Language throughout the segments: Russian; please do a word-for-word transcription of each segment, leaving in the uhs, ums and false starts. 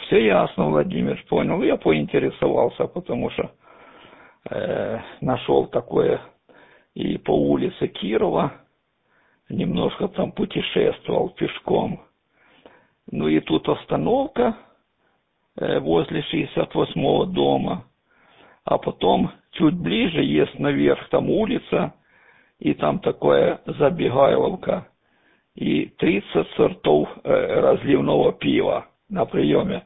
все ясно, Владимир, понял. Я поинтересовался, потому что э, нашел такое и по улице Кирова, немножко там путешествовал пешком. Ну и тут остановка э, возле шестьдесят восьмого дома, а потом чуть ближе есть наверх там улица, и там такая забегайловка, и тридцать сортов э, разливного пива на приеме.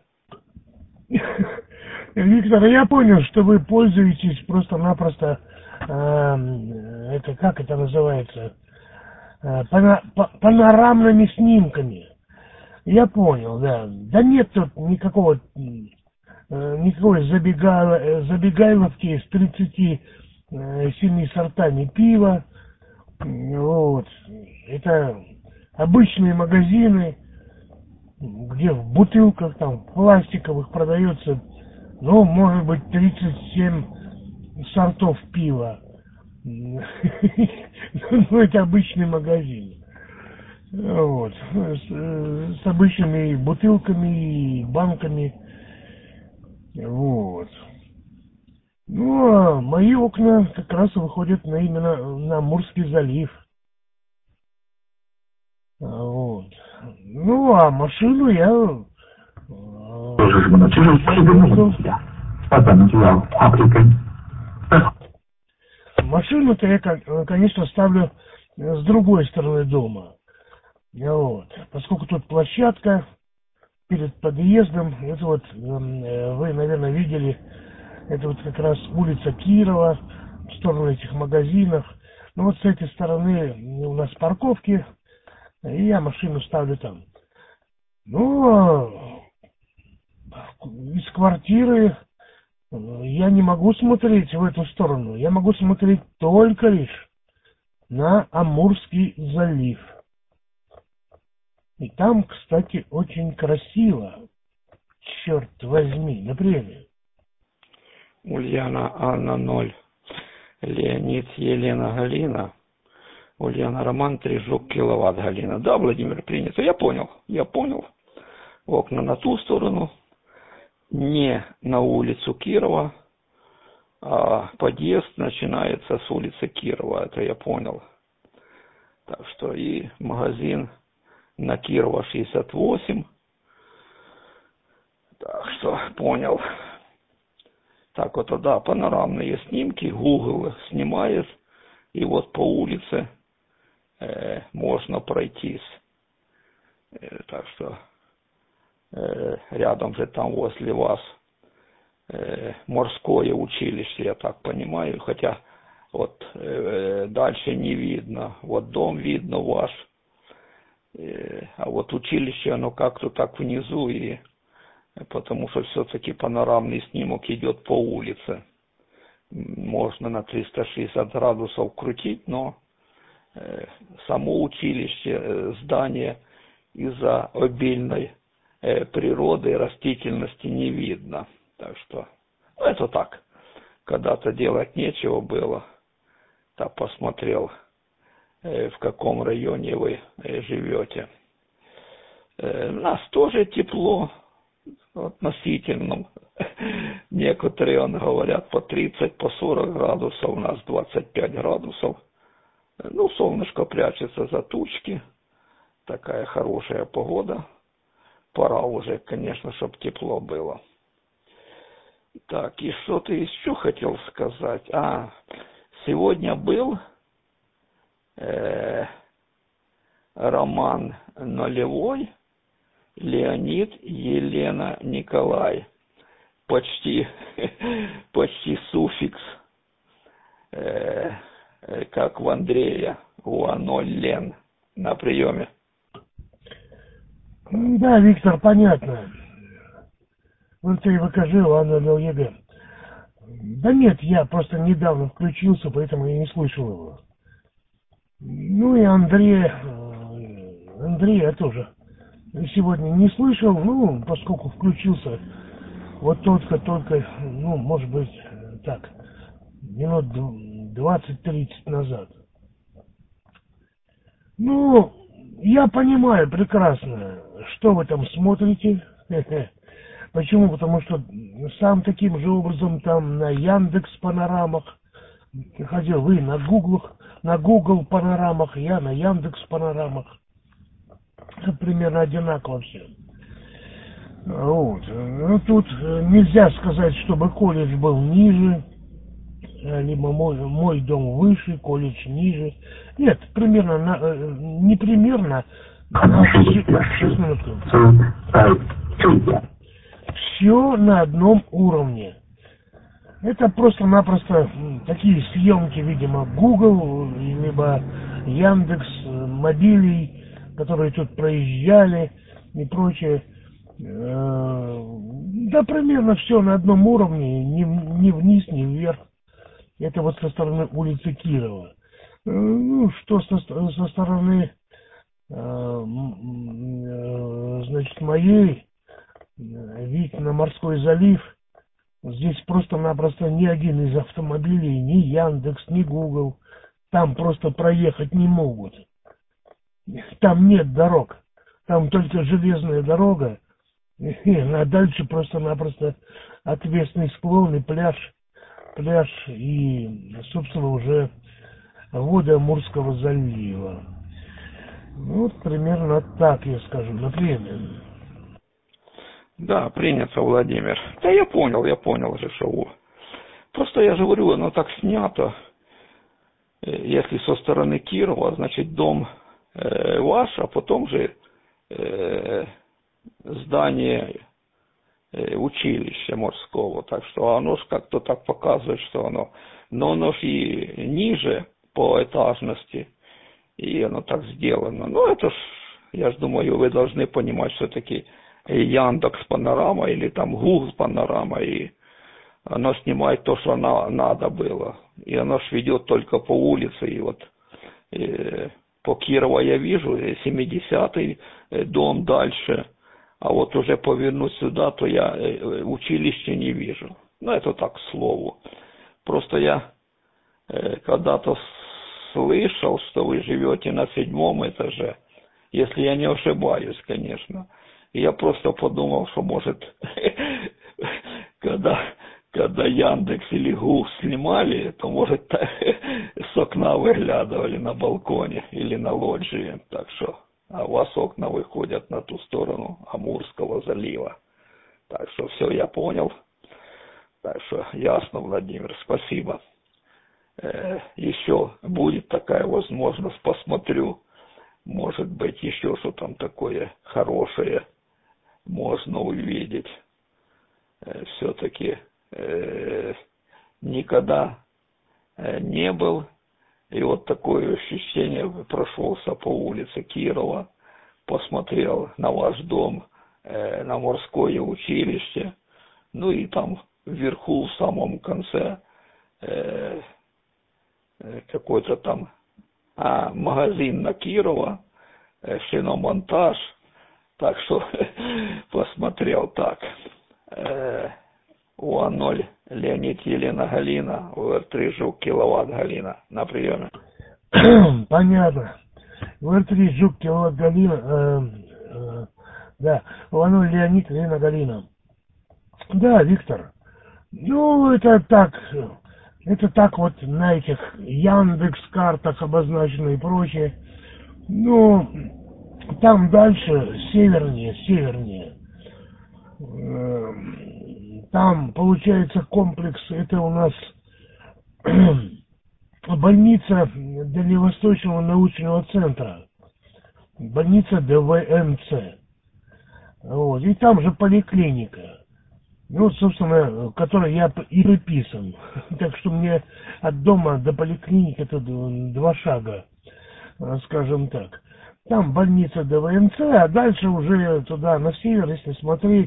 Виктор, я понял, что вы пользуетесь просто-напросто, э, это как это называется, э, пана- па- панорамными снимками. Я понял, да. Да нет тут никакого, э, никакой забегал, э, забегайловки с тридцатью семи сортами пива. Вот. Это обычные магазины, где в бутылках, там, в пластиковых продается, ну, может быть, тридцать семь сортов пива. Ну, это обычный магазин. Вот. С, с обычными бутылками и банками. Вот. Ну, а мои окна как раз выходят на именно на Амурский залив. Вот. Ну, а машину я... Машину-то я, конечно, ставлю с другой стороны дома. Вот. Поскольку тут площадка перед подъездом, это вот, вы, наверное, видели, это вот как раз улица Кирова, в сторону этих магазинов. Ну, вот с этой стороны у нас парковки, и я машину ставлю там. Ну, из квартиры я не могу смотреть в эту сторону. Я могу смотреть только лишь на Амурский залив. И там, кстати, очень красиво. Черт возьми, например. Ульяна Анна ноль, Леонид Елена Галина, Ульяна Роман три жук киловатт Галина. Да, Владимир, принято. Я понял, я понял. Окна на ту сторону, не на улицу Кирова, а подъезд начинается с улицы Кирова, это я понял. Так что и магазин на Кирова шестьдесят восемь. Так что понял. Так вот, да, панорамные снимки, Google снимает, и вот по улице э, можно пройтись. Э, так что э, рядом же там возле вас э, морское училище, я так понимаю, хотя вот э, дальше не видно. Вот дом видно ваш, э, а вот училище, оно как-то так внизу, и потому что все-таки панорамный снимок идет по улице. Можно на триста шестьдесят градусов крутить, но э, само училище, э, здание из-за обильной э, природы и растительности не видно. Так что, ну, это так. Когда-то делать нечего было. Так посмотрел, э, в каком районе вы э, живете. Э, у нас тоже тепло. Относительном. Некоторые, он говорят, по тридцать, по сорок градусов, у нас двадцать пять градусов. Ну, солнышко прячется за тучки. Такая хорошая погода. Пора уже, конечно, чтобы тепло было. Так, и что ты еще хотел сказать? А, сегодня был э, роман «Нулевой», Леонид, Елена, Николай. Почти, почти суффикс, э, как в Андрея, у ноль Лен на приеме. Да, Виктор, понятно. Ну, ты покажи, ладно, для ЕГЭ. Да нет, я просто недавно включился, поэтому я не слышал его. Ну и Андрей, Андрей я тоже сегодня не слышал, ну, поскольку включился вот только-только, ну, может быть, так, минут двадцать-тридцать назад. Ну, я понимаю прекрасно, что вы там смотрите. Почему? Потому что сам таким же образом там на Яндекс панорамах ходил, вы на Google, на Google панорамах, я на Яндекс панорамах. Это примерно одинаково все. Вот. Ну, тут нельзя сказать, чтобы колледж был ниже, либо мой, мой дом выше, колледж ниже. Нет, примерно, на, не примерно, а сейчас, минутку. Все на одном уровне. Это просто-напросто такие съемки, видимо, Google, либо Яндекс, мобилей, которые тут проезжали и прочее. Да, примерно все на одном уровне, ни, ни вниз, ни вверх. Это вот со стороны улицы Кирова. Ну, что со, со стороны, значит, моей, вид на морской залив. Здесь просто-напросто ни один из автомобилей, ни Яндекс, ни Google, там просто проехать не могут. Там нет дорог. Там только железная дорога, а дальше просто-напросто отвесный склон и пляж, пляж и, собственно, уже воды Амурского залива. Ну, вот примерно так я скажу, например. Да, принято, Владимир. Да я понял, я понял же, что... Просто я же говорю, оно так снято. Если со стороны Кирова, значит, дом э, ваш, а потом же э, здание э, училища морского. Так что оно ж как-то так показывает, что оно... Но оно ж и ниже по этажности, и оно так сделано. Ну, это ж, я ж думаю, вы должны понимать, все-таки... Яндекс панорама или там Google панорама, и оно снимает то, что она, надо было. И оно ж ведет только по улице, и вот э, по Кирова я вижу, семидесятый дом дальше, а вот уже повернуть сюда, то я э, училище не вижу. Ну, это так, к слову. Просто я э, когда-то слышал, что вы живете на седьмом этаже, если я не ошибаюсь, конечно. И я просто подумал, что может, когда, когда Яндекс или Гугл снимали, то может с окна выглядывали на балконе или на лоджии. Так что, а у вас окна выходят на ту сторону Амурского залива. Так что все, я понял. Так что ясно, Владимир, спасибо. Э, еще будет такая возможность, посмотрю. Может быть, еще что там такое хорошее можно увидеть. Э, все-таки э, никогда э, не был. И вот такое ощущение, прошелся по улице Кирова, посмотрел на ваш дом, э, на морское училище. Ну и там вверху, в самом конце, э, какой-то там а, магазин на Кирова, э, шиномонтаж. Так что посмотрел так. Э, УА ноль Леонид Елена Галина, УР три Жук Киловатт Галина. На приеме. Понятно. УР три Жук Киловатт Галина. Э, э, да, УА ноль Леонид Елена Галина. Да, Виктор. Ну, это так. Это так вот на этих Яндекс-картах обозначено и прочее. Ну, там дальше, севернее, севернее. Там, получается, комплекс, это у нас больница Дальневосточного научного центра. Больница ДВНЦ. Вот. И там же поликлиника. Ну, собственно, в которой я и приписан. Так что мне от дома до поликлиники это два шага, скажем так. Там больница ДВНЦ, а дальше уже туда, на север, если смотреть,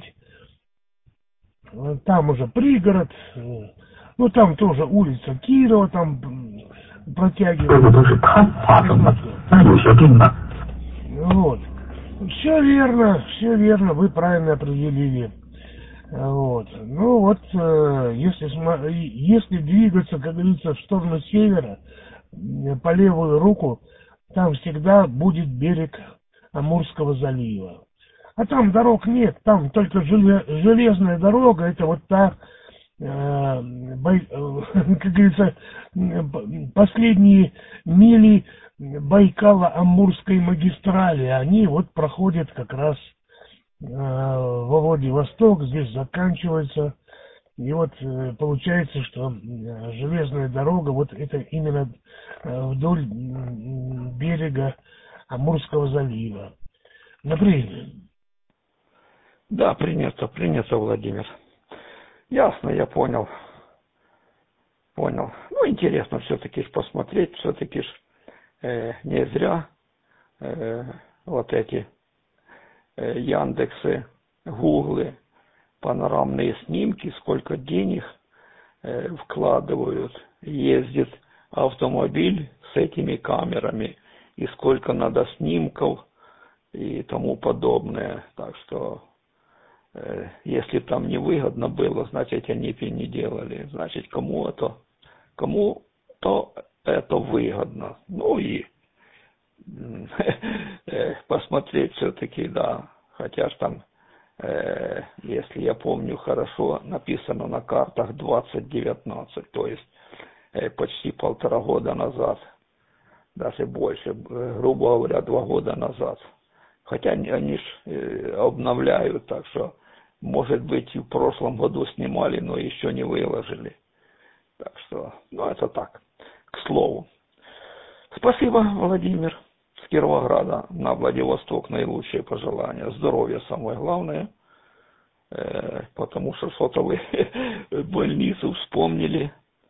там уже пригород, ну, там тоже улица Кирова, там протягивается. Вот. Все верно, все верно, вы правильно определили. Вот. Ну вот, если, если двигаться, как говорится, в сторону севера, по левую руку, там всегда будет берег Амурского залива. А там дорог нет, там только железная дорога, это вот та, э, бай, э, как говорится, последние мили Байкало-Амурской магистрали, они вот проходят как раз э, во Владивосток, здесь заканчиваются. И вот э, получается, что э, железная дорога, вот это именно э, вдоль э, берега Амурского залива. Например. Да, принято, принято, Владимир. Ясно, я понял. Понял. Ну, интересно все-таки посмотреть, все-таки ж э, не зря э, вот эти э, Яндексы, Гуглы, панорамные снимки, сколько денег э, вкладывают, ездит автомобиль с этими камерами, и сколько надо снимков и тому подобное. Так что, э, если там невыгодно было, значит, они это не делали. Значит, кому это, кому-то это выгодно. Ну и посмотреть все-таки, да, хотя ж там, э, если я помню хорошо, написано на картах двадцать девятнадцать, то есть э, почти полтора года назад, даже больше, э, грубо говоря, два года назад. Хотя они, они ж э, обновляют, так что, может быть, и в прошлом году снимали, но еще не выложили. Так что, ну это так, к слову. Спасибо, Владимир. С Кировограда на Владивосток наилучшие пожелания. Здоровья самое главное. Э, потому что что-то вы больницу вспомнили.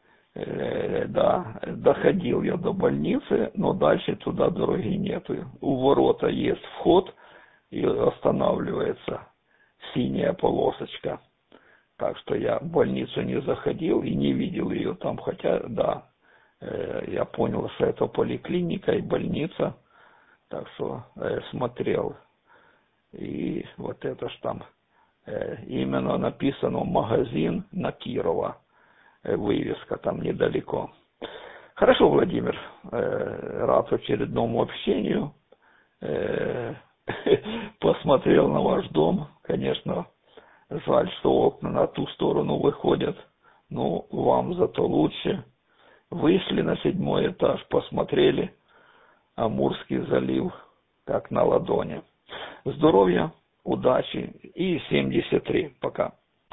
Э, да, доходил я до больницы, но дальше туда дороги нету. У ворота есть вход и останавливается синяя полосочка. Так что я в больницу не заходил и не видел ее там. Хотя, да, э, я понял, что это поликлиника и больница. Так что э, смотрел. И вот это ж там э, именно написано магазин на Кирова. Э, вывеска там недалеко. Хорошо, Владимир. Э, рад очередному общению. Э, посмотрел на ваш дом. Конечно, жаль, что окна на ту сторону выходят. Ну, вам зато лучше. Вышли на седьмой этаж, посмотрели Амурский залив, как на ладони. Здоровья, удачи и семьдесят три. Пока.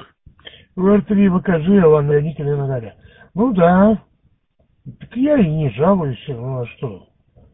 эр три покажи, Алан Леонидовна Наталья. Ну да. Так я и не жалуюсь, ну а что?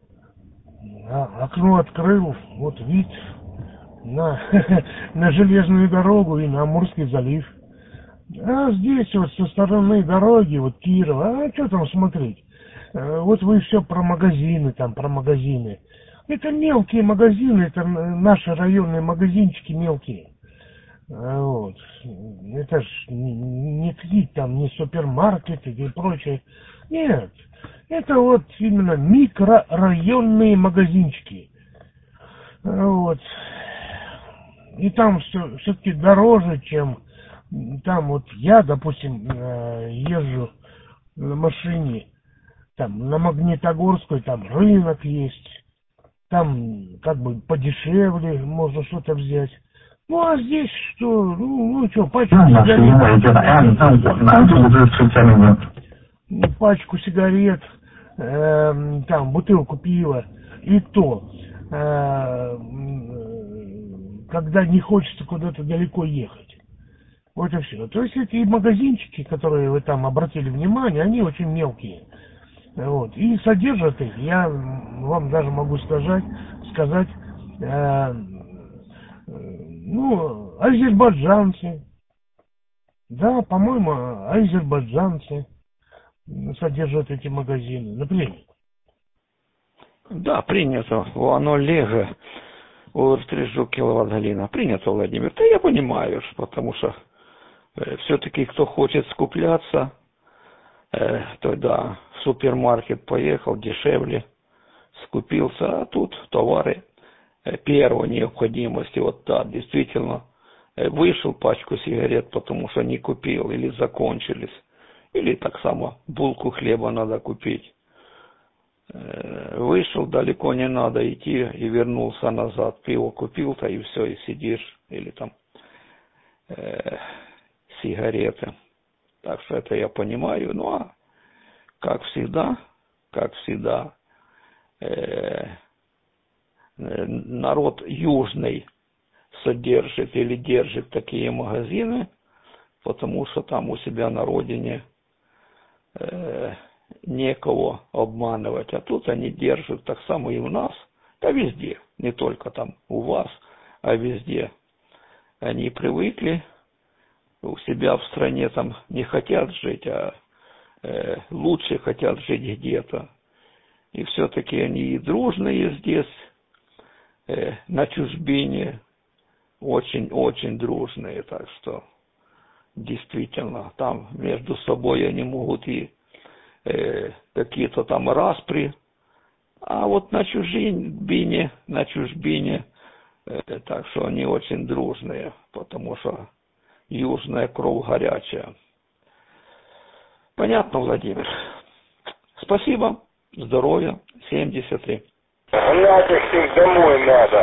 А, окно открыл, вот вид на, на железную дорогу и на Амурский залив. А здесь вот со стороны дороги, вот Кирова, а что там смотреть? Вот вы все про магазины, там, про магазины. Это мелкие магазины, это наши районные магазинчики мелкие. Вот. Это ж не какие-то там, не супермаркеты и прочее. Нет. Это вот именно микрорайонные магазинчики. Вот. И там все, все-таки дороже, чем там вот я, допустим, езжу на машине. Там на Магнитогорской там рынок есть, там как бы подешевле можно что-то взять. Ну а здесь что? Ну, ну что, пачку сигарет, пачку сигарет, э, там бутылку пива, и то, э, когда не хочется куда-то далеко ехать. Вот и все. То есть эти магазинчики, которые вы там обратили внимание, они очень мелкие. Вот. И содержат их, я вам даже могу сказать, сказать э, ну, азербайджанцы. Да, по-моему, азербайджанцы содержат эти магазины. Например. Да, принято. Оно лего. Уртрижу киловатт галина. Принято, Владимир. Да я понимаю, потому что э, все-таки кто хочет скупляться, э, то да, в супермаркет поехал, дешевле, скупился, а тут товары э, первой необходимости. Вот да, действительно, э, вышел пачку сигарет, потому что не купил, или закончились, или так само булку хлеба надо купить. Вышел, далеко не надо идти, и вернулся назад. Пиво купил-то, и все, и сидишь. Или там э, сигареты. Так что это я понимаю. Ну, а как всегда, как всегда, э, народ южный содержит или держит такие магазины, потому что там у себя на родине э, некого обманывать. А тут они держат так само и у нас, да везде, не только там у вас, а везде. Они привыкли, у себя в стране там не хотят жить, а э, лучше хотят жить где-то. И все-таки они и дружные здесь, э, на чужбине, очень-очень дружные, так что действительно там между собой они могут и э, какие-то там распри, а вот на чужбине, на чужбине, э, так что они очень дружные, потому что южная кровь горячая. Понятно, Владимир? Спасибо, здоровья, семьдесят три. Нафиг их домой надо.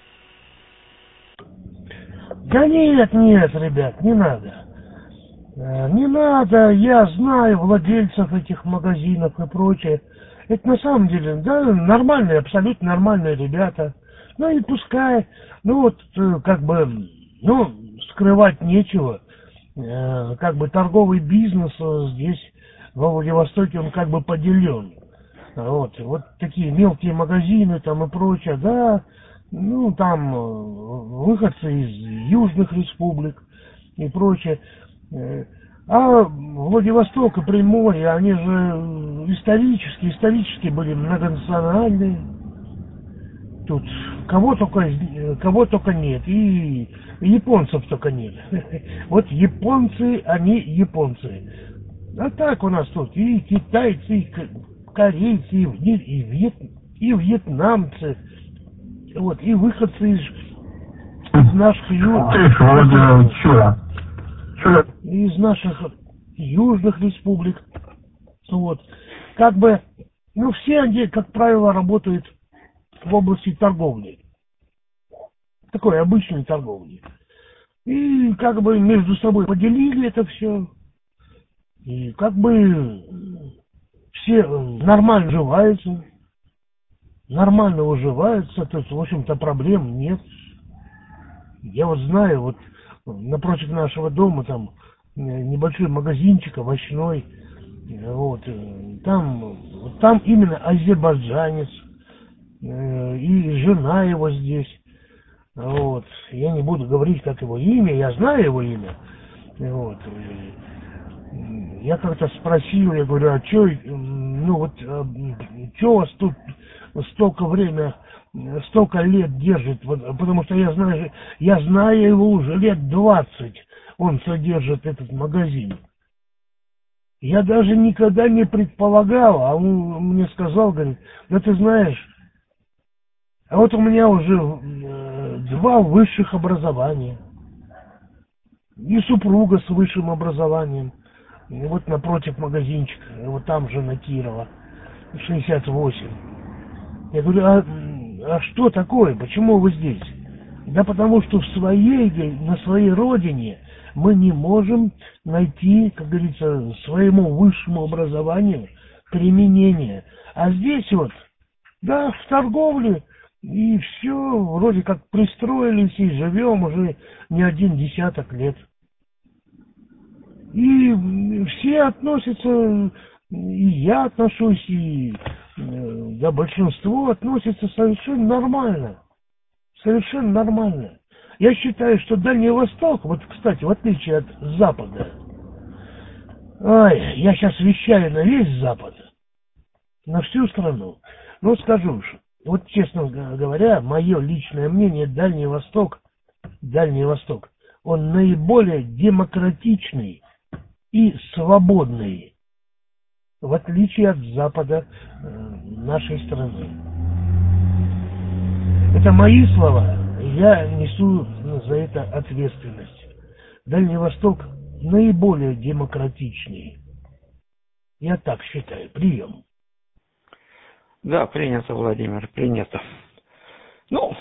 Да нет, нет, ребят, не надо. Не надо, я знаю владельцев этих магазинов и прочее. Это на самом деле, да, нормальные, абсолютно нормальные ребята. Ну и пускай, ну вот, как бы, ну, скрывать нечего. Как бы торговый бизнес здесь, во Владивостоке, он как бы поделен. Вот, вот такие мелкие магазины там и прочее, да, ну, там выходцы из южных республик и прочее. А Владивосток и Приморье, они же исторически, исторически были многонациональные. Тут кого только, кого только нет, и японцев только нет. Вот японцы, они японцы. А так у нас тут и китайцы, и корейцы, и, и, вьет, и вьетнамцы, вот, и выходцы из, из наших южных, из наших южных республик. Вот. Как бы, ну, все они, как правило, работают в области торговли. Такой обычной торговли. И как бы между собой поделили это все. И как бы все нормально уживаются. Нормально уживаются. То есть, в общем-то, проблем нет. Я вот знаю, вот напротив нашего дома там небольшой магазинчик овощной. Вот. Там, там именно азербайджанец. И жена его здесь. Вот. Я не буду говорить, как его имя, я знаю его имя. Вот. Я как-то спросил, я говорю, а что, ну вот, что вас тут столько время, столько лет держит? Вот, потому что я знаю, я знаю его уже лет двадцать, он содержит этот магазин. Я даже никогда не предполагал, а он мне сказал, говорит, да ты знаешь, а вот у меня уже э, два высших образования. И супруга с высшим образованием. И вот напротив магазинчика, вот там же на Кирова, шестьдесят восемь. Я говорю, а, а что такое? Почему вы здесь? Да потому что в своей, на своей родине мы не можем найти, как говорится, своему высшему образованию применение. А здесь вот, да, в торговле, и все, вроде как пристроились и живем уже не один десяток лет. И все относятся, и я отношусь, и да, большинство относятся совершенно нормально. Совершенно нормально. Я считаю, что Дальний Восток, вот, кстати, в отличие от Запада, ой, я сейчас вещаю на весь Запад, на всю страну, но скажу уж, вот честно говоря, мое личное мнение, Дальний Восток, Дальний Восток, он наиболее демократичный и свободный, в отличие от Запада э, нашей страны. Это мои слова, я несу за это ответственность. Дальний Восток наиболее демократичный. Я так считаю. Прием. Да, принято, Владимир, принято. Ну,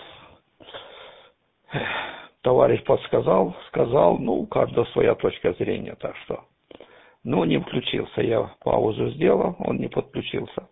товарищ подсказал, сказал, ну, у каждого своя точка зрения, так что. Ну, не включился, я паузу сделал, он не подключился.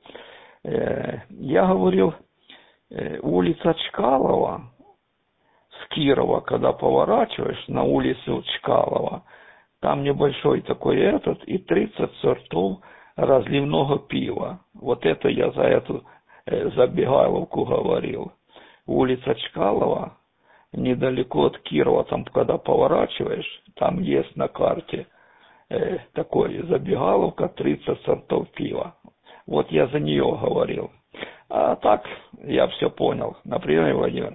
Я говорил, улица Чкалова с Кирова, когда поворачиваешь на улицу Чкалова, там небольшой такой этот и тридцать сортов разливного пива. Вот это я за эту забегаловку говорил. Улица Чкалова, недалеко от Кирова, там когда поворачиваешь, там есть на карте э, такой забегаловка, тридцать сортов пива. Вот я за нее говорил. А так, я все понял. Например, Владимир.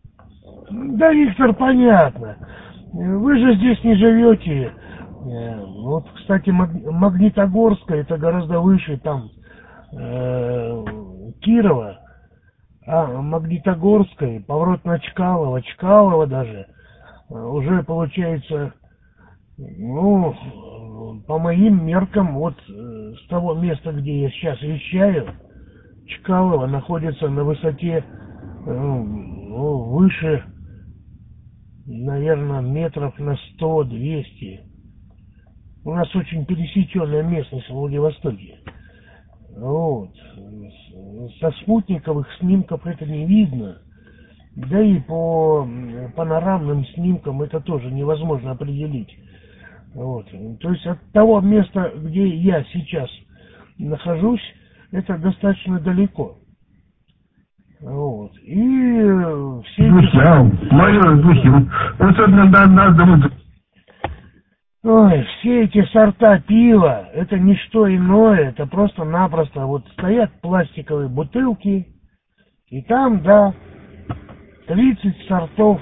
Да, Виктор, понятно. Вы же здесь не живете. Вот, кстати, Магнитогорская, это гораздо выше там э, Кирова. А Магнитогорская, поворот на Чкалово, Чкалово даже, уже получается, ну, по моим меркам, вот с того места, где я сейчас вещаю, Чкалово находится на высоте, ну, выше, наверное, метров на сто-двести. У нас очень пересеченная местность в Владивостоке. Вот. Со спутниковых снимков это не видно. Да и по панорамным снимкам это тоже невозможно определить. Вот. То есть от того места, где я сейчас нахожусь, это достаточно далеко. Вот. И все эти... Майор Духин, особенно надо... Ой, все эти сорта пива, это не что иное, это просто-напросто вот стоят пластиковые бутылки, и там, да, тридцать сортов,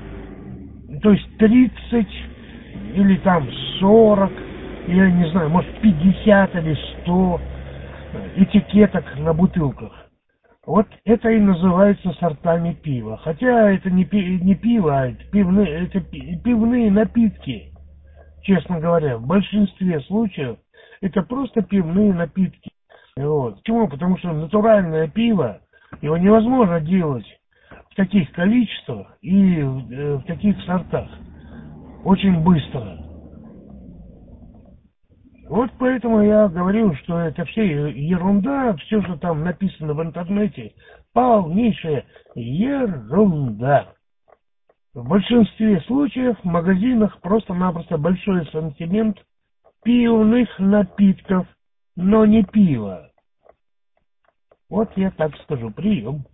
то есть тридцать или там сорок, я не знаю, может пятьдесят или сто этикеток на бутылках. Вот это и называется сортами пива. Хотя это не, пи- не пиво, а это пивные, это пи- пивные напитки. Честно говоря, в большинстве случаев это просто пивные напитки. Вот. Почему? Потому что натуральное пиво, его невозможно делать в таких количествах и в, э, в таких сортах. Очень быстро. Вот поэтому я говорю, что это все ерунда, все, что там написано в интернете, полнейшая ерунда. В большинстве случаев в магазинах просто-напросто большой ассортимент пивных напитков, но не пива. Вот я так скажу, прием.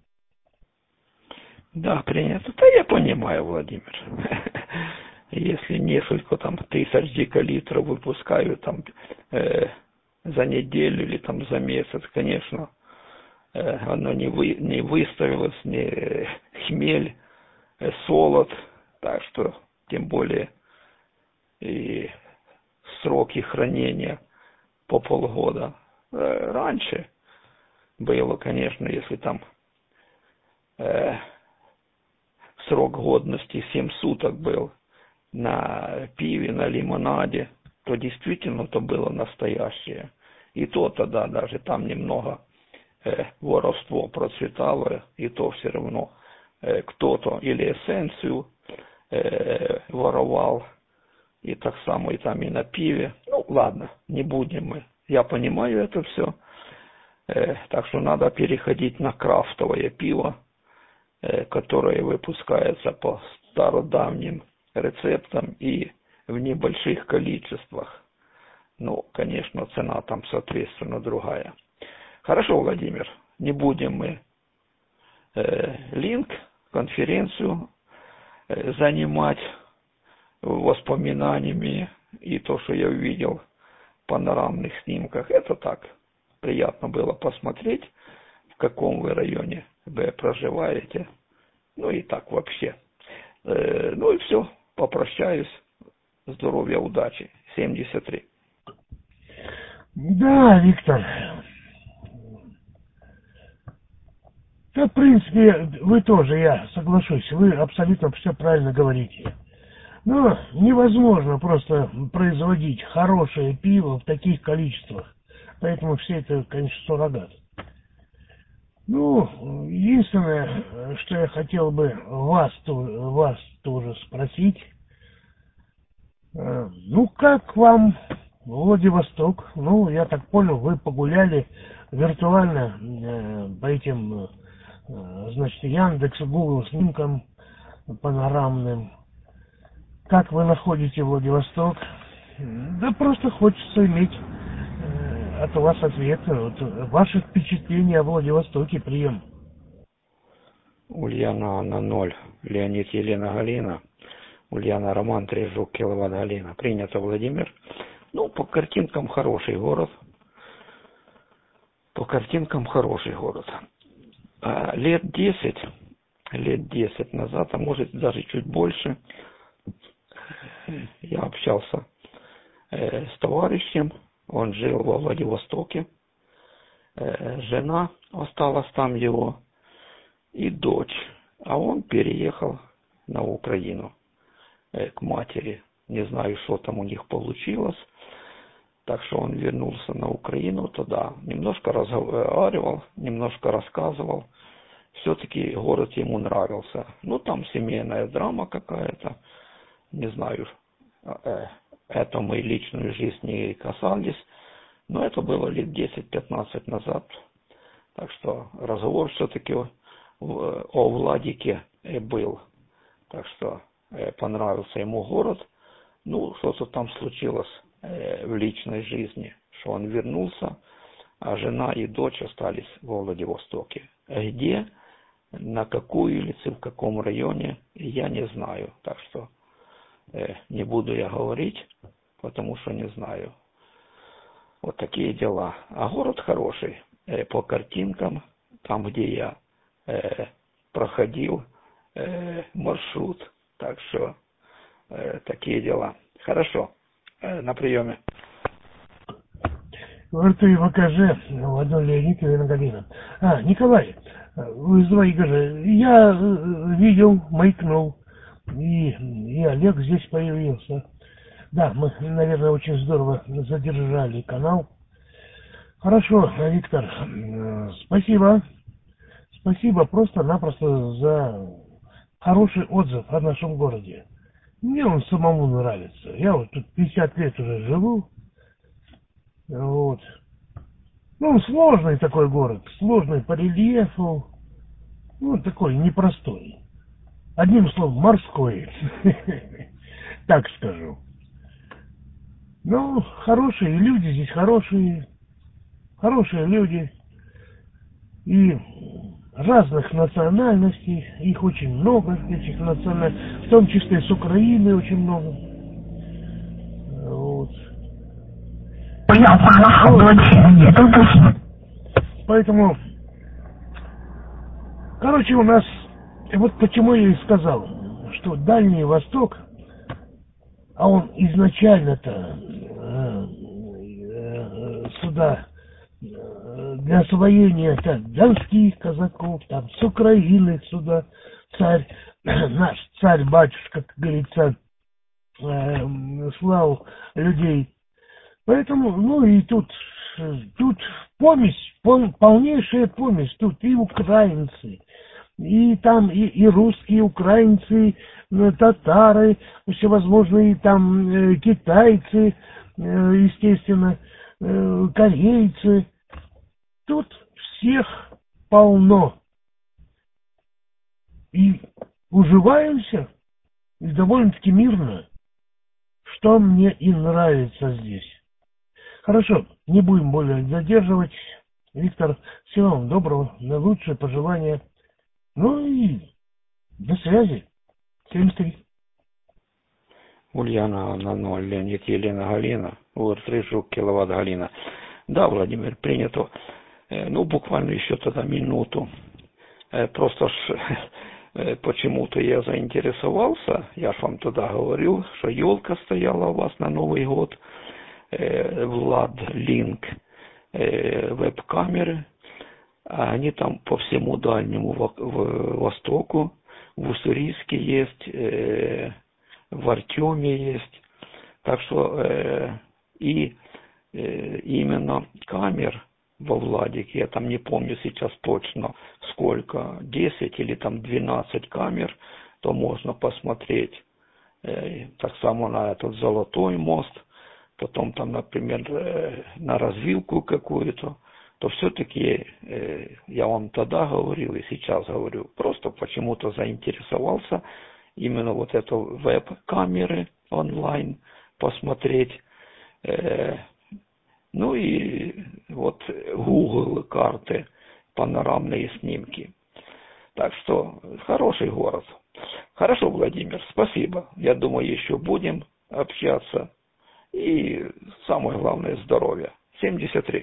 Да, принято. Да я понимаю, Владимир. Если несколько там тысяч декалитров выпускают там э, за неделю или там за месяц, конечно, э, оно не, вы, не выставилось, не э, хмель, э, солод, так что тем более и сроки хранения по полгода. Э, раньше было, конечно, если там э, срок годности семь суток был на пиве, на лимонаде, то действительно это было настоящее. И то тогда даже там немного э, воровство процветало, и то все равно э, кто-то или эссенцию э, воровал, и так само и там и на пиве. Ну ладно, не будем мы. Я понимаю это все. Э, так что надо переходить на крафтовое пиво, э, которое выпускается по стародавним рецептам и в небольших количествах. Ну, конечно, цена там, соответственно, другая. Хорошо, Владимир, не будем мы э, линк, конференцию э, занимать воспоминаниями и то, что я увидел в панорамных снимках. Это так, приятно было посмотреть, в каком вы районе вы проживаете. Ну и так вообще. Э, ну и все. Попрощаюсь. Здоровья, удачи. семьдесят три. Да, Виктор. Да, в принципе, вы тоже, я соглашусь, вы абсолютно все правильно говорите. Но невозможно просто производить хорошее пиво в таких количествах. Поэтому все это, конечно, суррогат. Ну, единственное, что я хотел бы вас, вас тоже спросить, ну, как вам Владивосток? Ну, я так понял, вы погуляли виртуально э, по этим, э, значит, Яндекс, Google снимкам панорамным. Как вы находите Владивосток? Да просто хочется иметь э, от вас ответы. Вот, ваши впечатления о Владивостоке, прием. Ульяна Анна ноль, Леонид Елена Галина, Ульяна Роман три Жук Киловатт Галина. Принято, Владимир. Ну, по картинкам хороший город. По картинкам хороший город. А лет десять, лет десять назад, а может даже чуть больше, я общался э, с товарищем, он жил во Владивостоке, э, жена осталась там его и дочь, а он переехал на Украину э, к матери. Не знаю, что там у них получилось, так что он вернулся на Украину туда, немножко разговаривал, немножко рассказывал. Все-таки город ему нравился. Ну, там семейная драма какая-то. Не знаю, это мы личную жизнь не касались. Но это было лет десять-пятнадцать назад. Так что разговор все-таки о, о Владике был. Так что понравился ему город. Ну, что-то там случилось в личной жизни, что он вернулся, а жена и дочь остались во Владивостоке. Где, на какой улице, в каком районе, я не знаю. Так что э, не буду я говорить, потому что не знаю. Вот такие дела. А город хороший. Э, по картинкам, там, где я э, проходил э, маршрут. Так что э, такие дела. Хорошо. Э, на приеме. РТ ВКЖ, Владимир Леонид Елена Галина. А, Николай, вы из Игоря, я видел, маякнул, и, и Олег здесь появился. Да, мы, наверное, очень здорово задержали канал. Хорошо, Виктор, спасибо. Спасибо просто-напросто за хороший отзыв о нашем городе. Мне он самому нравится. Я вот тут пятьдесят лет уже живу. Вот. Ну, сложный такой город, сложный по рельефу, ну, такой непростой. Одним словом, морской, так скажу. Ну, хорошие люди здесь, хорошие, хорошие люди. И разных национальностей, их очень много, этих национальностей, в том числе с Украины очень много. Вот. Поэтому, короче, у нас, вот почему я и сказал, что Дальний Восток, а он изначально-то э, э, сюда э, для освоения так, донских казаков, там, с Украины сюда царь, наш царь-батюшка, как говорится, э, слал людей. Поэтому, ну и тут, тут помесь, пол, полнейшая помесь, тут и украинцы, и там и, и русские, и украинцы, и татары, всевозможные там э, китайцы, э, естественно, э, корейцы. Тут всех полно. И уживаемся, и довольно-таки мирно, что мне и нравится здесь. Хорошо, не будем более задерживать. Виктор, всего вам доброго, наилучшие пожелания. Ну и до связи. семьдесят три. Ульяна Анна ноль, Леонид Елена Галина, УР три Жук Киловатт Галина. Да, Владимир, принято. Ну, буквально еще тогда минуту. Просто ж почему-то я заинтересовался. Я ж вам тогда говорил, что елка стояла у вас на Новый год. Влад Линк веб-камеры. Они там по всему Дальнему Востоку. В Уссурийске есть, в Артеме есть. Так что и именно камер во Владике, я там не помню сейчас точно сколько, десять или там двенадцать камер, то можно посмотреть э, так само на этот Золотой мост, потом там, например, э, на развилку какую-то, то все-таки, э, я вам тогда говорил и сейчас говорю, просто почему-то заинтересовался именно вот это веб-камеры онлайн посмотреть. Э, ну и вот Google карты, панорамные снимки. Так что хороший город. Хорошо, Владимир, спасибо. Я думаю, еще будем общаться. И самое главное, здоровья. семьдесят три.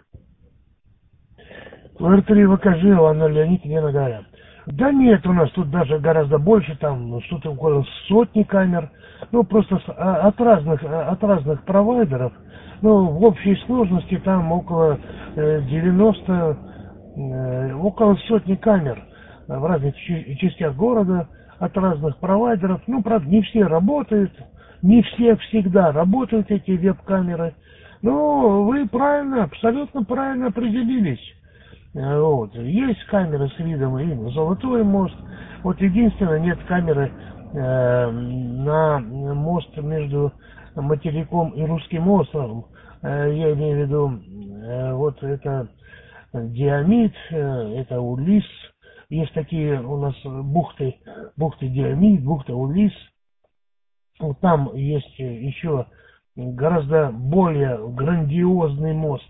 эр три ВКЖ, Анна Леонид, Лена Горя. Да нет, у нас тут даже гораздо больше, там ну, что-то около сотни камер. Ну, просто с, а, от, разных, а, от разных провайдеров. Ну, в общей сложности там около э, девяноста, э, около сотни камер в разных частях города от разных провайдеров. Ну, правда, не все работают, не все всегда работают, эти веб-камеры. Но вы правильно, абсолютно правильно определились. Вот. Есть камеры с видом и на Золотой мост. Вот единственное, нет камеры э, на мост между материком и Русским островом. Э, я имею в виду, э, вот это Диамид, э, это Улисс. Есть такие у нас бухты, бухты Диамид, бухта Улисс. Вот там есть еще гораздо более грандиозный мост.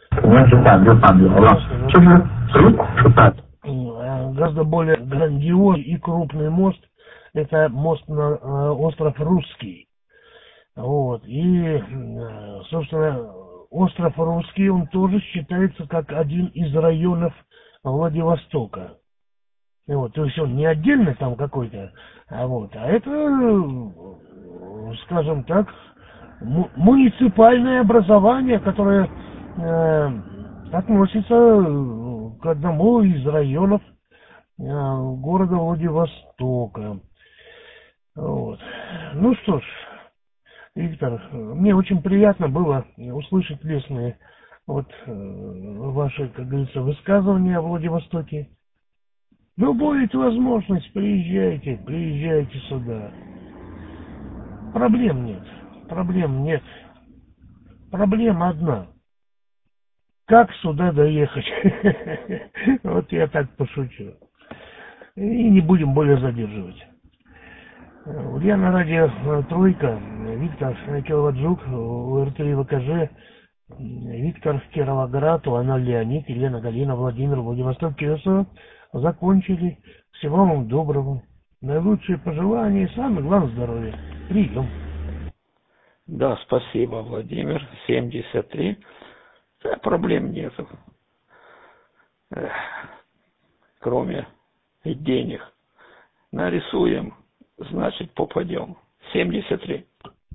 Гораздо более грандиозный и крупный мост. Это мост на э, остров Русский. Вот. И, собственно, остров Русский, он тоже считается как один из районов Владивостока. Вот. То есть он не отдельно там какой-то, а вот, а это, скажем так, муниципальное образование, которое э, относится к одному из районов э, города Владивостока. Вот. Ну что ж, Виктор, мне очень приятно было услышать лестные вот э, ваши, как говорится, высказывания о Владивостоке. Ну, будет возможность, приезжайте, приезжайте сюда. Проблем нет, проблем нет. Проблема одна. Как сюда доехать? Вот я так пошучу. И не будем более задерживать. Я на радио Тройка, Виктор Киловаджук, эр три ВКЖ, Виктор Кировоград, Анна Леонид, Елена Галина, Владимир, Владивосток, Кирсо. Закончили. Всего вам доброго. Наилучшие пожелания и самое главное здоровья. Прием. Да, спасибо, Владимир. семьдесят три. Да, проблем нету. Эх, кроме денег. Нарисуем, значит попадем. семьдесят три.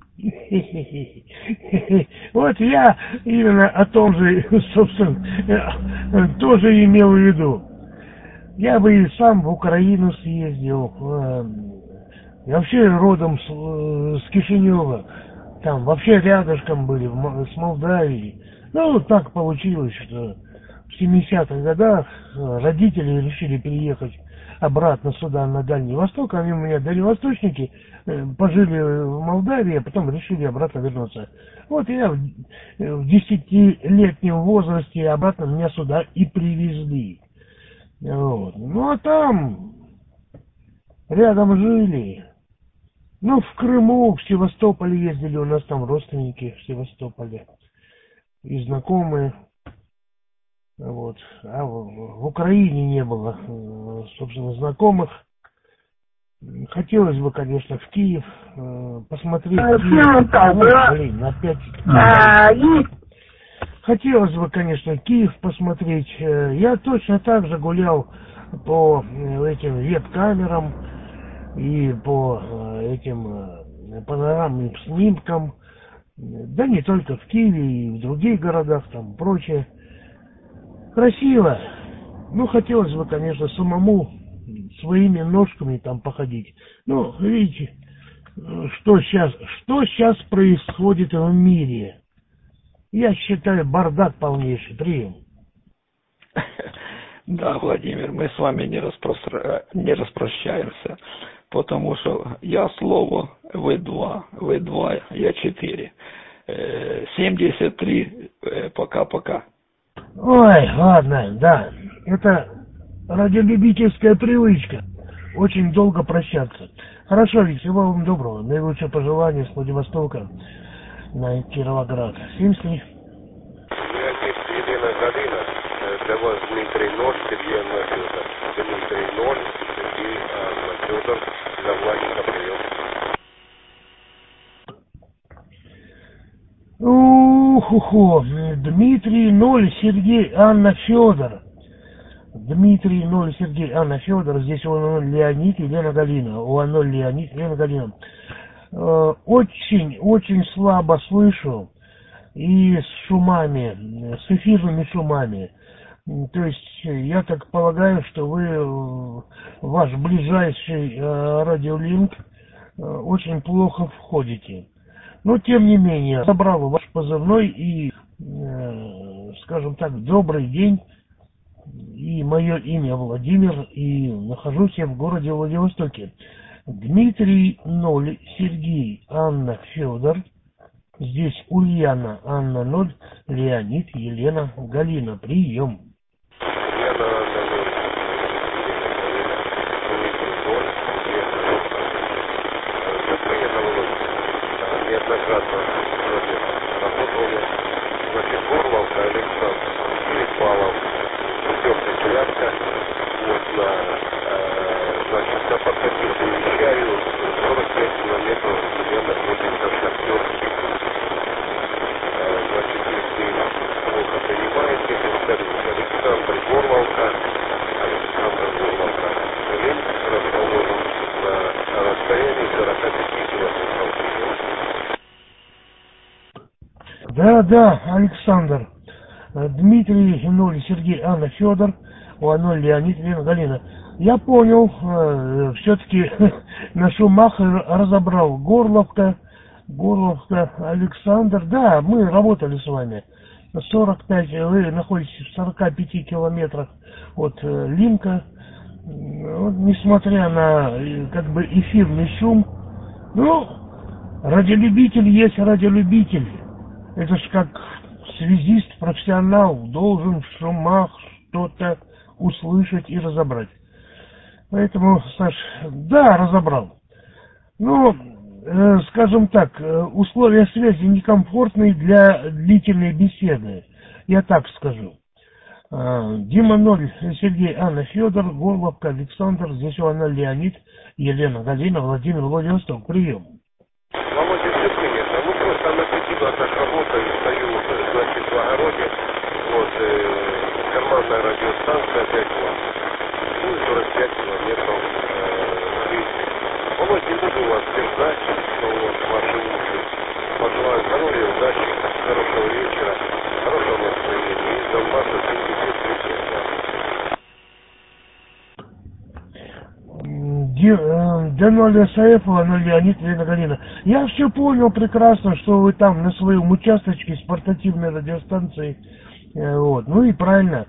Вот я именно о том же, собственно, тоже имел в виду. Я бы и сам в Украину съездил. Я вообще родом с, с Кишинева. Там вообще рядышком были, с Молдавией. Ну, так получилось, что в семидесятых годах родители решили переехать обратно сюда, на Дальний Восток. Они у меня дальневосточники, пожили в Молдавии, а потом решили обратно вернуться. Вот я в, в десятилетнем возрасте обратно меня сюда и привезли. Вот. Ну, а там рядом жили. Ну, в Крыму, в Севастополе ездили, у нас там родственники в Севастополе. И знакомые. Вот. А в, в Украине не было, собственно, знакомых. Хотелось бы, конечно, в Киев посмотреть. Киев. Ой, блин, опять. Хотелось бы, конечно, Киев посмотреть. Я точно так же гулял по этим веб-камерам и по этим панорамным снимкам. Да не только в Киеве, и в других городах, там прочее. Красиво. Ну, хотелось бы, конечно, самому своими ножками там походить. Ну, видите, что сейчас, что сейчас происходит в мире. Я считаю, бардак полнейший. Прием. Да, Владимир, мы с вами не, распростра... не распрощаемся, потому что я слово, вы два, вы два, я четыре. семьдесят три, пока-пока. Ой, ладно, да. Это радиолюбительская привычка. Очень долго прощаться. Хорошо, ведь всего вам доброго. Наилучшие пожелания с Владивостока на Кировоград. семьдесят три. Леонид, Елена, Галина. Для вас Дмитрий ноль, Сергей Анна Федор. Дмитрий ноль, Сергей Анна Федор. Для Владика прием. Уху, Дмитрий ноль, Сергей Анна Федор. Дмитрий ноль, Сергей Анна Федор. Здесь у ноль Леонид и Лена Галина. У ноль Леонид и Лена Галина. Очень, очень слабо слышу. И с шумами, с эфирными шумами. То есть я так полагаю, что вы, ваш ближайший радиолинк очень плохо входите. Но тем не менее, собрал ваш позывной и, скажем так, добрый день. И мое имя Владимир, и нахожусь я в городе Владивостоке. Дмитрий ноль, Сергей Анна Федор. Здесь Ульяна Анна ноль, Леонид Елена Галина. Прием. Елена Анна ноль, неоднократно работал я. Значит, Горловка, Александр, Перепалов, пятерка, девятка. Вот на, значит, на подходите вещаю сорок пять километров где находится шахтерский. Значит, если плохо понимаете, повторюсь, Александр Горловка, Александр Горловка, Линк расположен на расстоянии сорок пять километров. Да, да, Александр. Дмитрий ноль, Сергей Анна Федор, ноль Леонид Лена Галина. Я понял, э, все-таки на шумах разобрал. Горловка, Горловка, Александр. Да, мы работали с вами. сорок пять, вы находитесь в сорока пяти километрах от э, Линка. Вот, несмотря на э, как бы эфирный шум, ну, радиолюбитель есть радиолюбитель. Это ж как связист, профессионал должен в шумах что-то услышать и разобрать. Поэтому, Саш, да, разобрал. Ну, э, скажем так, условия связи некомфортные для длительной беседы. Я так скажу. Э, Дима ноль, Сергей Анна Федор, Горловка, Александр, здесь у Анна Леонид, Елена Галина, Владимир, Владивосток. Прием. Володя, все принято. Ну, просто на пяти глазах работаю, стою, значит, в огороде. Вот, э, карманная радиостанция пять класс. Ну, сорок пять километров э, двести. Володя, не буду вас держать, что вот ваши уши. Пожелаю здоровья, удачи, хорошего вечера, хорошего настроения. И Донбасса семьдесят три. Д-ноль САФ, ноль Леонид, Лена Галина. Я все понял прекрасно, что вы там на своем участочке с портативной радиостанцией. Вот. Ну и правильно.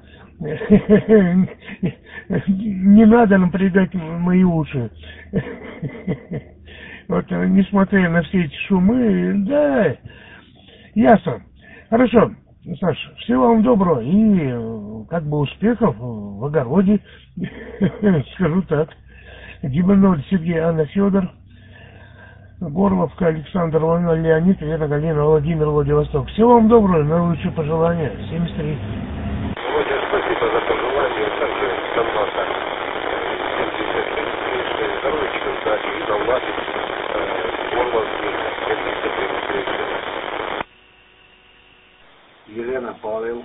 Не надо напрягать мои уши. Вот, несмотря на все эти шумы, да, ясно. Хорошо, Саш, всего вам доброго и как бы успехов в огороде, скажу так. Дима ноль, Сергей Анна Федор, Горловка, Александр ноль, Леонид, Лена Галина, Владимир, Владивосток. Всего вам доброго, наилучшие пожелания. семьдесят три. Володя, спасибо за пожелания. Также Донбасса семьдесят три. Здоровечка, удачи и Донбасс, Горловки семьдесят три. Елена Павел.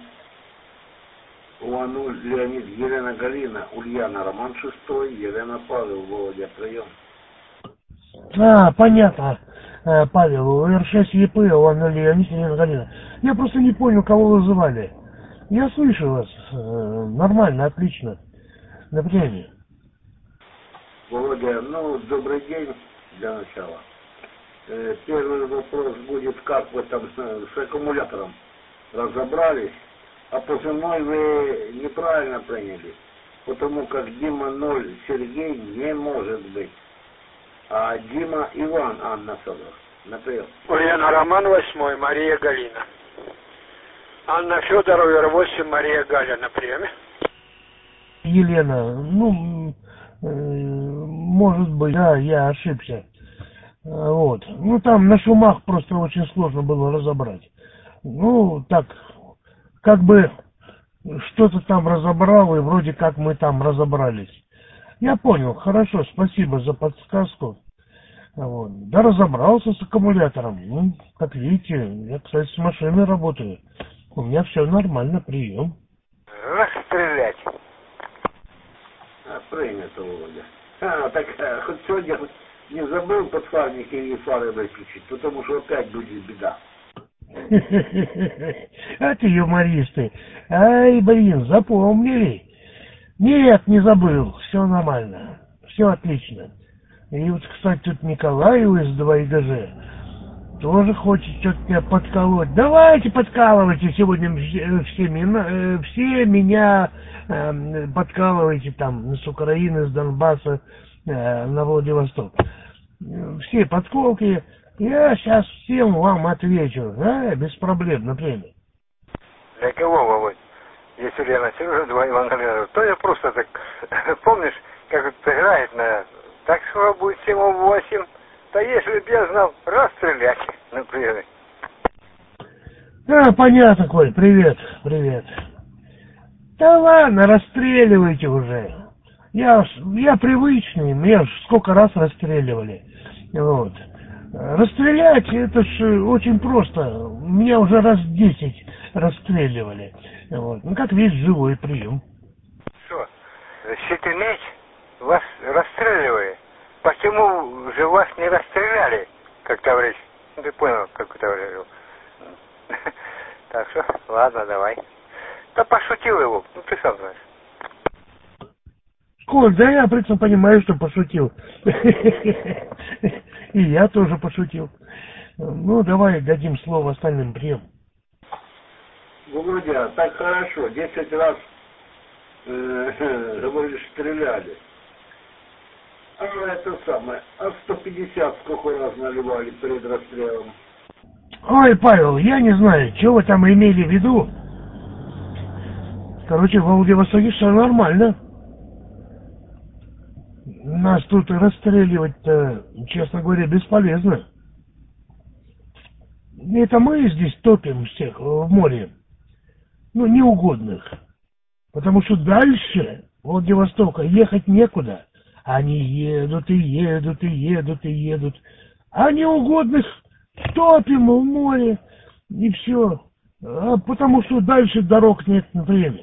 УАН Леонид, Елена Галина, Ульяна, Роман шестой, Елена Павел, Володя, прием. А, понятно, Павел, эр шесть ЕП, УАН Леонид, Елена Галина. Я просто не понял, кого вызывали. Я слышу вас, нормально, отлично, на приеме. Володя, ну, добрый день для начала. Первый вопрос будет, как вы там с, с аккумулятором разобрались? А позывной вы неправильно приняли, потому как Дима ноль Сергей не может быть. А Дима Иван Анна Федор. Например. Ульяна Роман восьмой, Мария Галина. Анна Федорова восемь, Мария Галя на приеме. Елена, ну, э, может быть, да, я ошибся. Вот. Ну, там на шумах просто очень сложно было разобрать. Ну, так, как бы что-то там разобрал, и вроде как мы там разобрались. Я понял, хорошо, спасибо за подсказку. Вот. Да, разобрался с аккумулятором. Ну, как видите, я, кстати, с машиной работаю. У меня все нормально, прием. Расстрелять. А, принято, Володя. А, так а, хоть сегодня не забыл подфарники и фары выключить, потому что опять будет беда. А ты юмористы. Ай, блин, запомнили? Нет, не забыл, все нормально, все отлично. И вот, кстати, тут Николаев из два ГЖ тоже хочет что-то меня подколоть. Давайте подкалывайте сегодня все, все, меня, все меня э, подкалывайте там с Украины, с Донбасса э, на Владивосток. Все подколки. Я сейчас всем вам отвечу, да, без проблем, например. Для кого, Володь? Если Ульяна Сережа, два Иван Галина, то я просто так, помнишь, как это играет на... Так что будет семь восемь, то если б я знал, расстрелять, например. А, понятно, Коль, привет, привет. Да ладно, расстреливайте уже. Я, я привычный, меня ж сколько раз расстреливали. Вот. Расстрелять, это ж очень просто. Меня уже раз десять расстреливали. Вот. Ну, как весь живой прием. Что, щитомеч вас расстреливали? Почему же вас не расстреляли, как товарищ? Ну, ты понял, как товарищ говорил. Так что, ладно, давай. Да пошутил его, ну ты сам знаешь. Коль, да я прекрасно понимаю, что пошутил. И я тоже пошутил. Ну, давай дадим слово остальным, прием. Володя, так хорошо, десять раз, э, говоришь, стреляли. А это самое, а сто пятьдесят сколько раз наливали перед расстрелом? Ой, Павел, я не знаю, что вы там имели в виду. Короче, в Владивостоке все нормально. Нас тут расстреливать-то, честно говоря, бесполезно. Это мы здесь топим всех в море. Ну, неугодных. Потому что дальше Владивостока ехать некуда. Они едут и едут и едут и едут. А неугодных топим в море. И все. А потому что дальше дорог нет на время.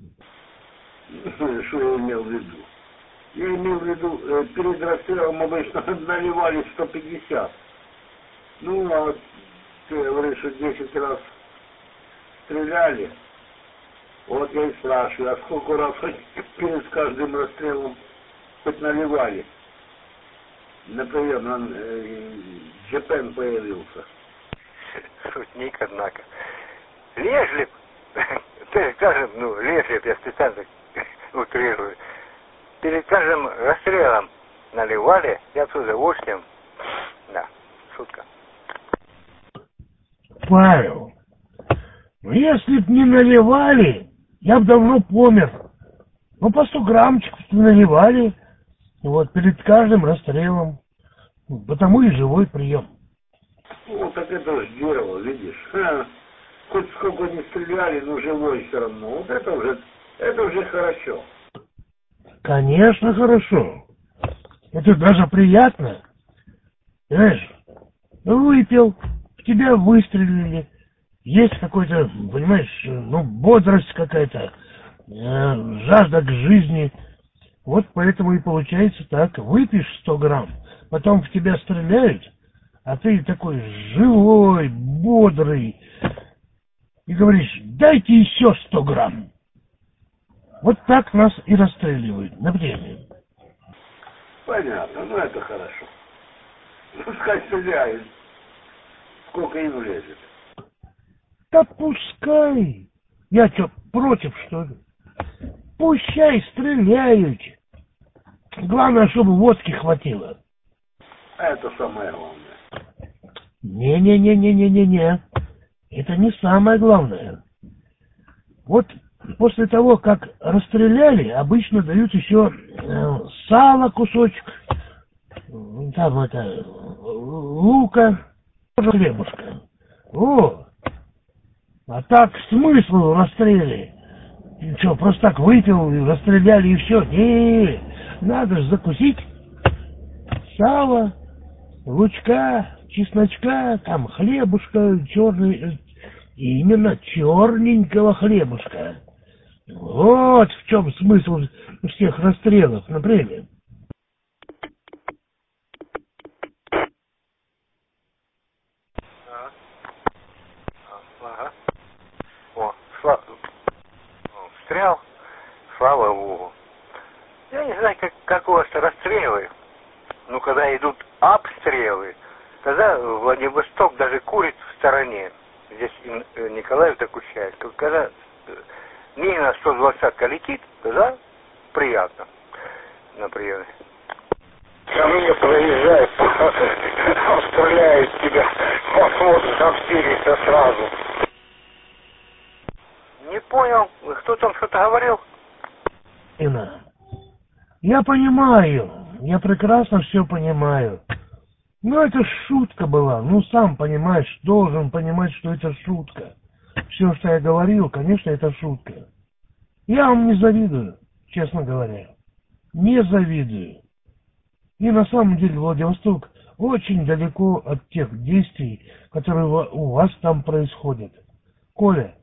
Что я имел в виду? Я имел в виду, э, перед расстрелом обычно наливали сто пятьдесят. Ну, а ты говоришь, что десять раз стреляли. Вот я и спрашиваю, а сколько раз хоть перед каждым расстрелом хоть наливали? Например, на э, Джепен появился. Шутник, однако. Лежли, ты скажем, ну, лежли, я специально утрирую. Перед каждым расстрелом наливали, я с удовольствием. Да, шутка. Павел, ну если б не наливали, я бы давно помер. Ну, по сто граммчиков наливали, вот, перед каждым расстрелом. Потому и живой прием. Ну, так это же дело, видишь. Ха. Хоть сколько не стреляли, но живой все равно. Вот это уже, это уже хорошо. Конечно, хорошо. Это даже приятно. Знаешь, выпил, в тебя выстрелили. Есть какой-то, понимаешь, ну, бодрость какая-то, э, жажда к жизни. Вот поэтому и получается так. Выпьешь сто грамм, потом в тебя стреляют, а ты такой живой, бодрый. И говоришь, дайте еще сто грамм. Вот так нас и расстреливают на время. Понятно, ну это хорошо. Пускай стреляют. Сколько им влезет. Да пускай. Я что, против, что ли? Пущай стреляют. Главное, чтобы водки хватило. Это самое главное. Не-не-не-не-не-не-не. Это не самое главное. Вот после того, как расстреляли, обычно дают еще э, сало кусочек, там это, лука, хлебушка. О! А так смысл в расстреле? Ты что, просто так выпил, и расстреляли и все? Не, надо же закусить сало, лучка, чесночка, там хлебушка, черный, именно черненького хлебушка. Вот в чем смысл всех расстрелов, например. Ага. О, слава... Встрял, слава Богу. Я не знаю, как, как у вас расстреливают. Ну, когда идут обстрелы, тогда Владивосток даже курит в стороне. Здесь Николаев докучает. Когда мина сто двадцатка летит, тогда приятно на приеме. Ко мне проезжает, стреляет тебя, посмотришь, обстеришься сразу. Не понял, кто там что-то говорил? Инна, я понимаю, я прекрасно все понимаю. Но это шутка была, ну сам понимаешь, должен понимать, что это шутка. Все, что я говорил, конечно, это шутка. Я вам не завидую, честно говоря. Не завидую. И на самом деле Владивосток очень далеко от тех действий, которые у вас там происходят. Коля,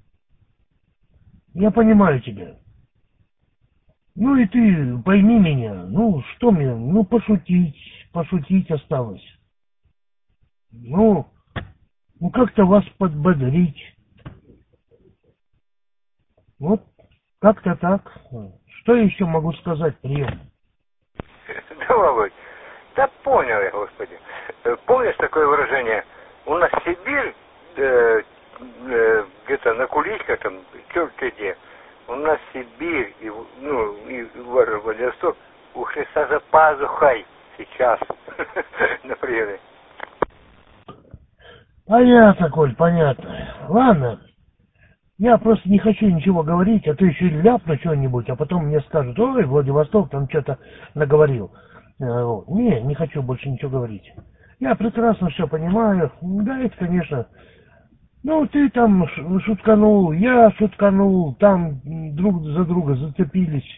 я понимаю тебя. Ну и ты пойми меня, ну что мне, ну пошутить, пошутить осталось. Ну, ну как-то вас подбодрить. Вот как-то так. Что еще могу сказать, прием? Да, Володь, да понял я, господи. Помнишь такое выражение? У нас Сибирь, э, э, где-то на Куличках, там, черт где, у нас Сибирь, и, ну, и Владивосток у Христа за пазухой сейчас, например. Понятно, Коль, понятно. Ладно. Я просто не хочу ничего говорить, а то еще ляпну что-нибудь, а потом мне скажут, ой, Владивосток там что-то наговорил. Не, не хочу больше ничего говорить. Я прекрасно все понимаю. Да, это, конечно. Ну, ты там шутканул, я шутканул, там друг за друга зацепились.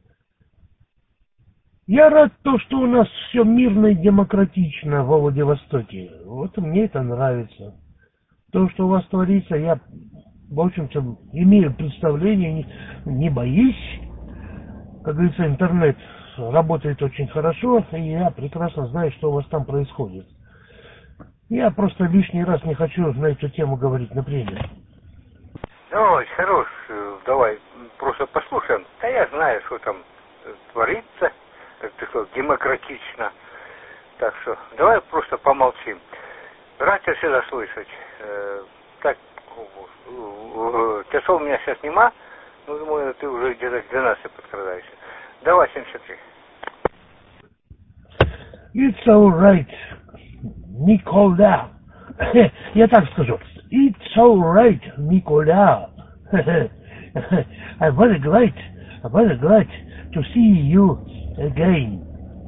Я рад то, что у нас все мирно и демократично во Владивостоке. Вот мне это нравится. То, что у вас творится, я, в общем-то, имею представление, не, не боюсь. Как говорится, интернет работает очень хорошо, и я прекрасно знаю, что у вас там происходит. Я просто лишний раз не хочу на эту тему говорить, например. Давай, хорош, давай, просто послушаем. Да я знаю, что там творится, как ты сказал, демократично. Так что, давай просто помолчим. Рад тебя всегда слышать. Э, так, часов у меня сейчас нема, ну, думаю, ты уже где-то к двенадцати подкрадаешься. Давай, семьдесят три. It's all right, Николя. Я так скажу. It's all right, Николя. I'm very glad, I'm very glad to see you again.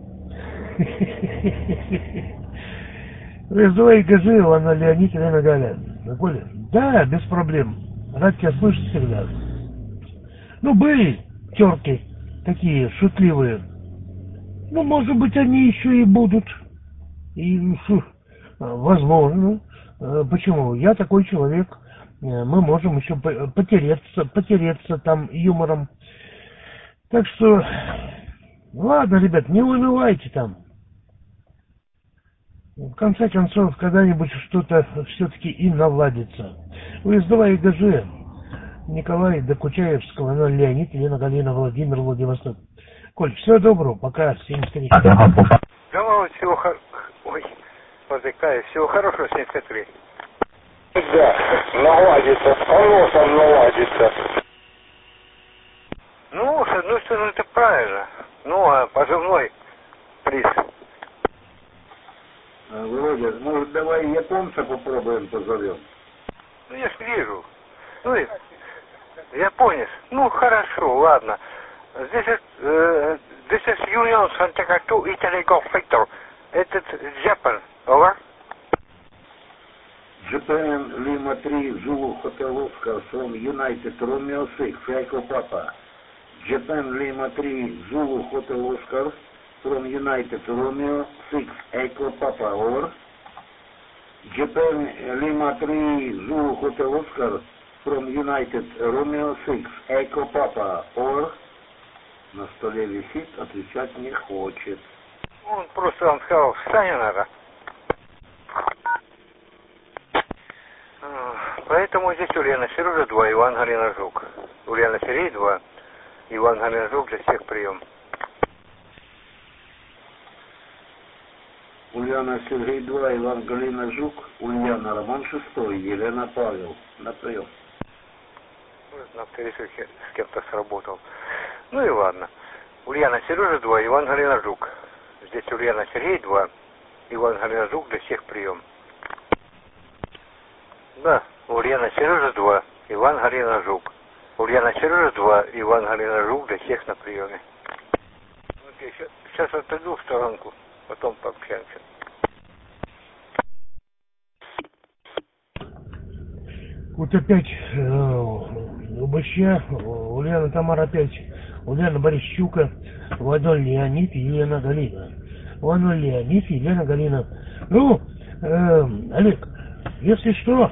Резвой Гази, Анна Леонид, Елена Галя. Коля? Да, без проблем. Рад тебя слышать всегда. Ну, были терки такие шутливые. Ну, может быть, они еще и будут. И, возможно. Почему? Я такой человек. Мы можем еще потереться, потереться там юмором. Так что, ладно, ребят, не унывайте там. В конце концов, когда-нибудь что-то все-таки и наладится. Уездовая ИГЖ Николай Докучаевского, но Леонид, Елена Галина, Владимир, Владивосток. Коль, всего доброго, пока, семьдесят три. Да, всего, хор... Ой, потыкаюсь, всего хорошего, семьдесят три. Да, наладится, с поносом наладится. Ну, с одной стороны, это правильно. Ну, а позывной приз. А, Володя, может, давай японца попробуем позовем? Ну, я ж вижу. Ну, и японец. Ну, хорошо, ладно. This is, uh, this is Union Santiago two Italy Golf Victor. Это Japan. Over. Japan Lima three Zulu Hotel Oscar from United Romeo six Echo Papa. Japan Lima three Zulu Hotel Oscar from United Romeo six Echo Papa. Over. Japan Lima three Zulu Hotel Oscar from United Romeo six Echo Papa. Over. На столе висит, отвечать не хочет. Он просто вам сказал, встань надо. Поэтому здесь Ульяна Сережа два, Иван Галина Жук. Ульяна Сергей два, Иван Галина Жук для всех прием. Ульяна Сергей два, Иван Галина Жук, Ульяна Роман шестой, Елена Павел. На прием. На пересылке с кем-то сработал. Ну и ладно. Ульяна Сережа два, Иван Галина Жук. Здесь Ульяна Сергей два, Иван Галина Жук для всех прием. Да, Ульяна Сережа два, Иван Галина Жук. Ульяна Сережа два, Иван Галина Жук для всех на приеме. Окей, сейчас, сейчас отойду в сторонку, потом пообщаемся. Вот опять э, Убыща, Ульяна Тамара опять, Ульяна Борищука, Владимир Леонид и Елена Галина. Владимир Леонид и Елена Галина. Ну, э, Олег, если что,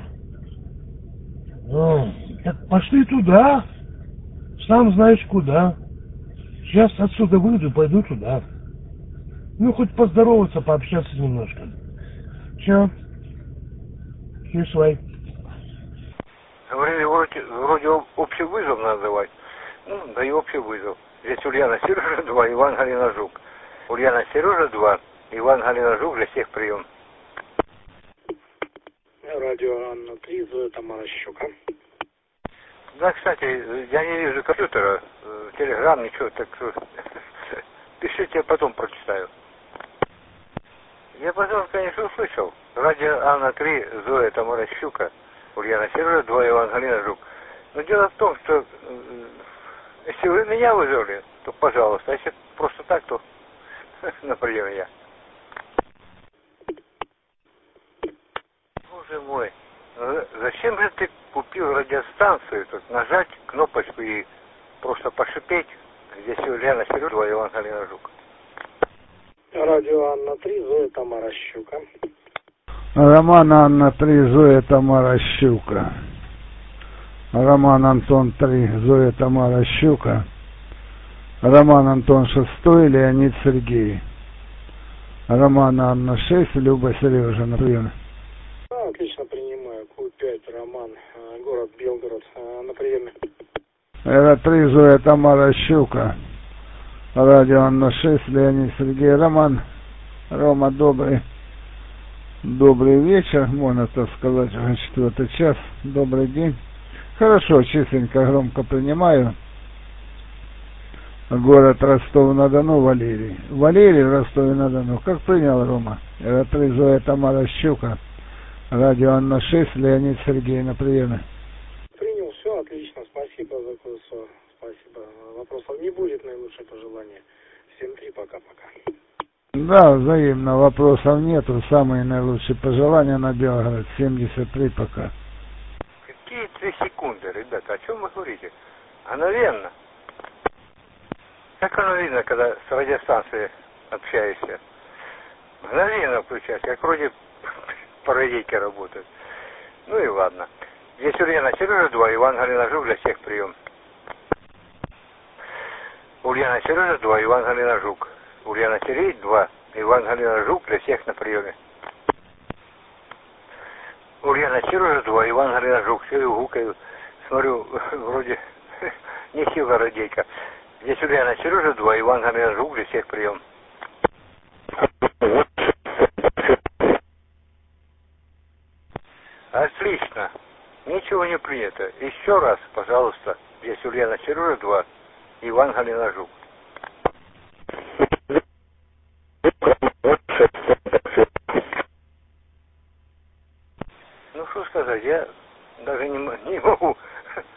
э, так пошли туда, сам знаешь куда. Сейчас отсюда выйду и пойду туда. Ну, хоть поздороваться, пообщаться немножко. Все. Чувствуй. Говорили, вроде, вроде общий вызов надо давать. Ну, да и общий вызов. Здесь Ульяна Сережа два, Иван Галина Жук. Ульяна Сережа два, Иван Галина Жук для всех прием. Радио Анна три, Зоя Тамара Щука. Да, кстати, я не вижу компьютера, телеграм, ничего, так что пишите, я потом прочитаю. Я потом, конечно, услышал. Радио Анна три, Зоя Тамара Щука. Ульяна Сережа два, Иван Галина Жук. Но дело в том, что э, если вы меня вызвали, то пожалуйста. А если просто так, то на приеме я. Боже мой, зачем же ты купил радиостанцию? Тут нажать кнопочку и просто пошипеть. Здесь Ульяна Сережа два, Иван Галина Жук. Радио Анна три, Зоя Тамара Щука. Роман Анна три, Зоя Тамара Щука. Роман Антон три, Зоя Тамара Щука. Роман Антон шестой, Леонид Сергей. Роман Анна шесть, Люба Сережа на приеме. Да, отлично принимаю. Q пять, Роман, город Белгород на приеме. Р три, Зоя Тамара Щука. Радио Анна шесть, Леонид Сергей. Роман, Рома, добрый. Добрый вечер, можно так сказать, уже четвертый час. Добрый день. Хорошо, численько, громко принимаю. Город Ростов-на-Дону, Валерий. Валерий в Ростове-на-Дону. Как принял, Рома? Р три, Зоя Тамара Щука. Радио Анна шесть, Леонид Сергей на приеме. Принял, все отлично, спасибо за курсор. Спасибо. Вопросов не будет, наилучшее пожелание. семь три, пока-пока. Да, взаимно, вопросов нету. Самые наилучшие пожелания на Белгород. семьдесят три пока. Какие три секунды, ребята? О чем вы говорите? Мгновенно. Как оно видно, когда с радиостанцией общаешься? Мгновенно включаешь, как вроде параллельки работают. Ну и ладно. Здесь Ульяна Сережа два, Иван Галина Жук для всех прием. Ульяна Сережа два, Иван Галина Жук. Ульяна Сергей два, Иван Галина Жук для всех на приеме. Ульяна Сережа два, Иван Галина Жук. Все гукаю. Смотрю, вроде нехило радейка. Здесь Ульяна Сережа два, Иван Галина Жук для всех прием. отлично. Ничего не принято. Еще раз, пожалуйста, здесь Ульяна Сережа два, Иван Галина Жук. Ну что сказать, я даже не, не могу